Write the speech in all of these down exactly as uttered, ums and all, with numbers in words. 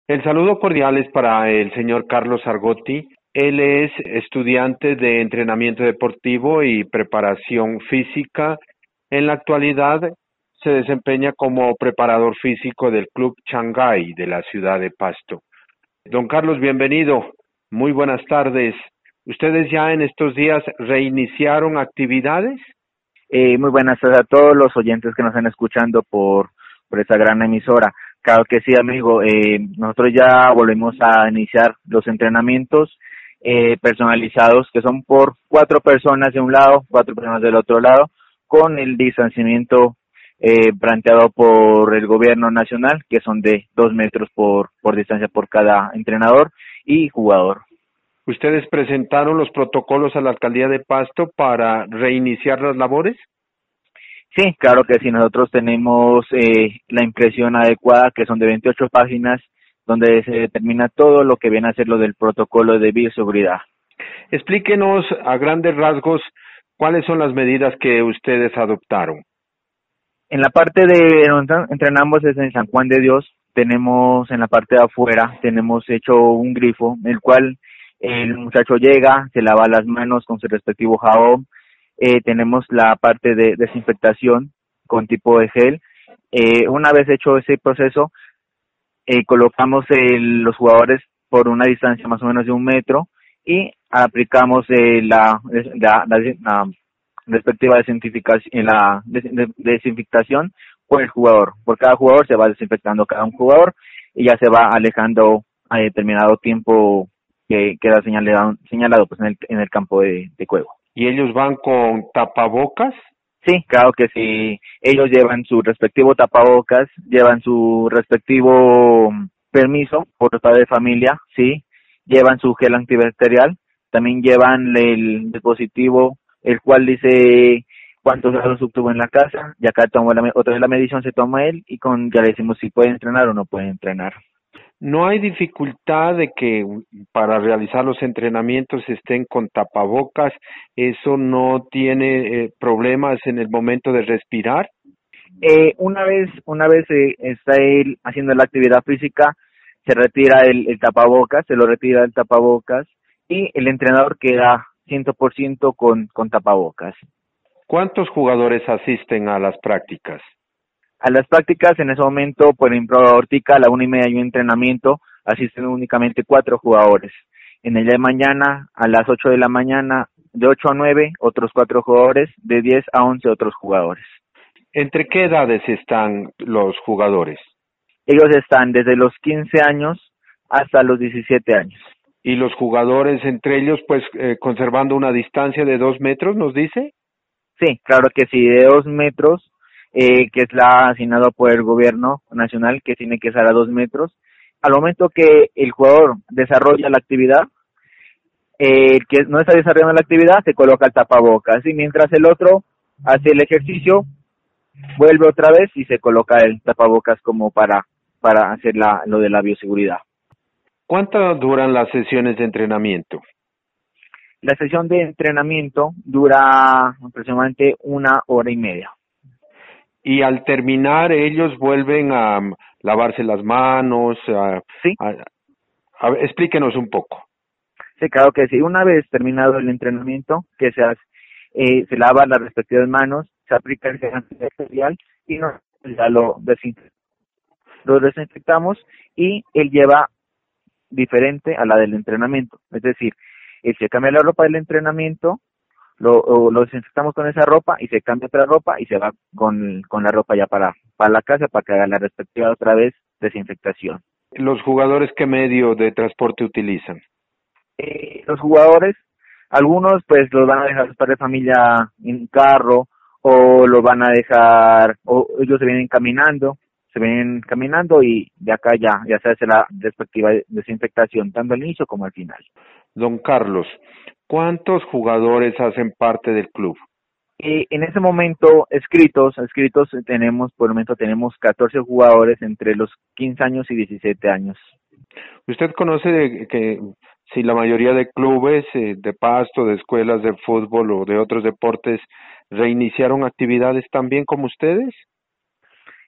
El saludo cordial es para el señor Carlos Argotti. Él es estudiante de entrenamiento deportivo y preparación física. En la actualidad se desempeña como preparador físico del Club Shanghái de la ciudad de Pasto. Don Carlos, bienvenido. Muy buenas tardes. ¿Ustedes ya en estos días reiniciaron actividades? Eh, muy buenas tardes a todos los oyentes que nos están escuchando por, por esta gran emisora. Claro que sí, amigo. Eh, nosotros ya volvemos a iniciar los entrenamientos eh, personalizados, que son por cuatro personas de un lado, cuatro personas del otro lado, con el distanciamiento eh, planteado por el gobierno nacional, que son de dos metros por, por distancia por cada entrenador y jugador. ¿Ustedes presentaron los protocolos a la alcaldía de Pasto para reiniciar las labores? Sí, claro que sí. Nosotros tenemos eh, la impresión adecuada, que son de veintiocho páginas, donde se determina todo lo que viene a ser lo del protocolo de bioseguridad. Explíquenos a grandes rasgos cuáles son las medidas que ustedes adoptaron. En la parte de donde entrenamos es en San Juan de Dios. Tenemos en la parte de afuera, tenemos hecho un grifo, el cual el muchacho llega, se lava las manos con su respectivo jabón. Eh, tenemos la parte de desinfectación con tipo de gel. Eh, una vez hecho ese proceso, eh, colocamos el, los jugadores por una distancia más o menos de un metro y aplicamos eh, la, la, la, la respectiva desinfectación, la desinfectación por el jugador. Por cada jugador se va desinfectando cada un jugador y ya se va alejando a determinado tiempo que queda señalado, señalado pues en el, en el campo de, de juego. ¿Y ellos van con tapabocas? Sí, claro que sí. Ellos llevan su respectivo tapabocas, llevan su respectivo permiso por padre de familia, sí, llevan su gel antibacterial, también llevan el dispositivo, el cual dice cuántos grados obtuvo en la casa, y acá toma la, otra vez la medición se toma él y con ya le decimos si puede entrenar o no puede entrenar. ¿No hay dificultad de que para realizar los entrenamientos estén con tapabocas? ¿Eso no tiene eh, problemas en el momento de respirar? Eh, una vez, una vez eh, está él haciendo la actividad física, se retira el, el tapabocas, se lo retira el tapabocas y el entrenador queda cien por ciento con, con tapabocas. ¿Cuántos jugadores asisten a las prácticas? A las prácticas en ese momento, por ejemplo, ahorita a la una y media hay un entrenamiento, asisten únicamente cuatro jugadores. En el día de mañana, a las ocho de la mañana, de ocho a nueve, otros cuatro jugadores, de diez a once otros jugadores. ¿Entre qué edades están los jugadores? Ellos están desde los quince años hasta los diecisiete años. ¿Y los jugadores entre ellos, pues, eh, conservando una distancia de dos metros, nos dice? Sí, claro que sí, de dos metros, eh, que es la asignado por el gobierno nacional, que tiene que estar a dos metros. Al momento que el jugador desarrolla la actividad, eh, el que no está desarrollando la actividad, se coloca el tapabocas, y mientras el otro hace el ejercicio, vuelve otra vez y se coloca el tapabocas como para, para hacer la, lo de la bioseguridad. ¿Cuánto duran las sesiones de entrenamiento? La sesión de entrenamiento dura aproximadamente una hora y media. Y al terminar ellos vuelven a um, lavarse las manos, a, ¿Sí? a, a, explíquenos un poco. Sí, claro que sí. Una vez terminado el entrenamiento, que se hace, eh, se lava las respectivas manos, se aplica el gel antibacterial y no, ya lo, desinfect lo desinfectamos y él lleva diferente a la del entrenamiento. Es decir, él se cambia la ropa del entrenamiento, lo, o lo desinfectamos con esa ropa y se cambia otra ropa y se va con, con la ropa ya para, para la casa para que haga la respectiva otra vez desinfectación. ¿Los jugadores qué medio de transporte utilizan? Eh, los jugadores, algunos pues los van a dejar sus padres de familia en carro o los van a dejar, o ellos se vienen caminando, se vienen caminando y de acá ya, ya se hace la respectiva desinfectación, tanto al inicio como al final. Don Carlos, ¿cuántos jugadores hacen parte del club? Eh, en ese momento, escritos, escritos tenemos, por el momento tenemos catorce jugadores entre los quince años y diecisiete años. ¿Usted conoce de que si la mayoría de clubes eh, de pasto, de escuelas de fútbol o de otros deportes reiniciaron actividades también como ustedes?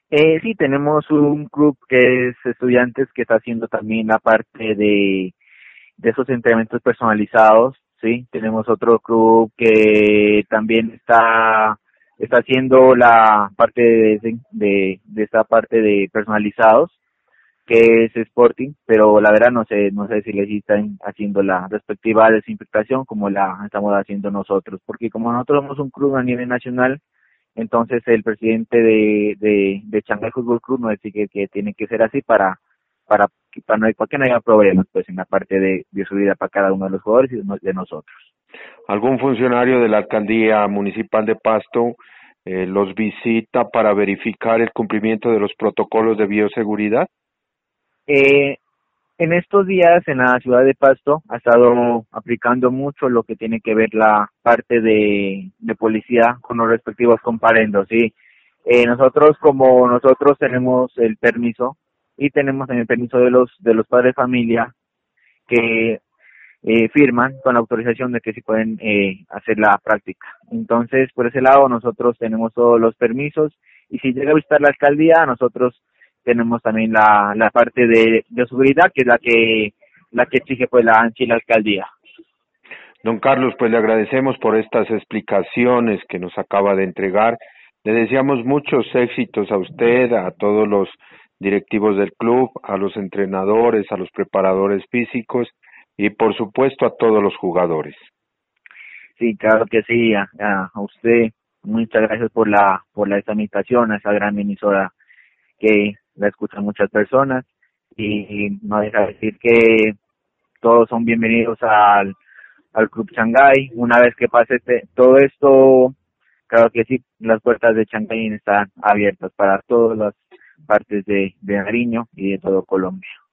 Eh, sí, tenemos un club que es estudiantes que está haciendo también la parte de, de esos entrenamientos personalizados, sí. Tenemos otro club que también está está haciendo la parte de, de, de esta parte de personalizados, que es Sporting, pero la verdad no sé no sé si les están haciendo la respectiva desinfectación como la estamos haciendo nosotros, porque como nosotros somos un club a nivel nacional, entonces el presidente de de, de Shanghái Fútbol Club nos dice que, que tiene que ser así para para para, no, para que no haya problemas pues en la parte de bioseguridad para cada uno de los jugadores y de nosotros. ¿Algún funcionario de la alcaldía municipal de Pasto eh, los visita para verificar el cumplimiento de los protocolos de bioseguridad? Eh, en estos días en la ciudad de Pasto ha estado aplicando mucho lo que tiene que ver la parte de, de policía con los respectivos comparendos, ¿sí? Eh, nosotros como nosotros tenemos el permiso y tenemos también el permiso de los de los padres de familia que eh, firman con la autorización de que sí pueden eh, hacer la práctica. Entonces, por ese lado nosotros tenemos todos los permisos y si llega a visitar la alcaldía, nosotros tenemos también la, la parte de, de seguridad, que es la que la que exige pues la ANCHI y la alcaldía. Don Carlos, pues le agradecemos por estas explicaciones que nos acaba de entregar. Le deseamos muchos éxitos a usted, a todos los directivos del club, a los entrenadores, a los preparadores físicos y por supuesto a todos los jugadores. Sí, claro que sí, a, a usted muchas gracias por la por la esta invitación a esa gran emisora que la escuchan muchas personas y, y no deja de decir que todos son bienvenidos al al Club Shanghái. Una vez que pase este, todo esto, claro que sí, las puertas de Shanghái están abiertas para todas las partes de, de Nariño y de todo Colombia.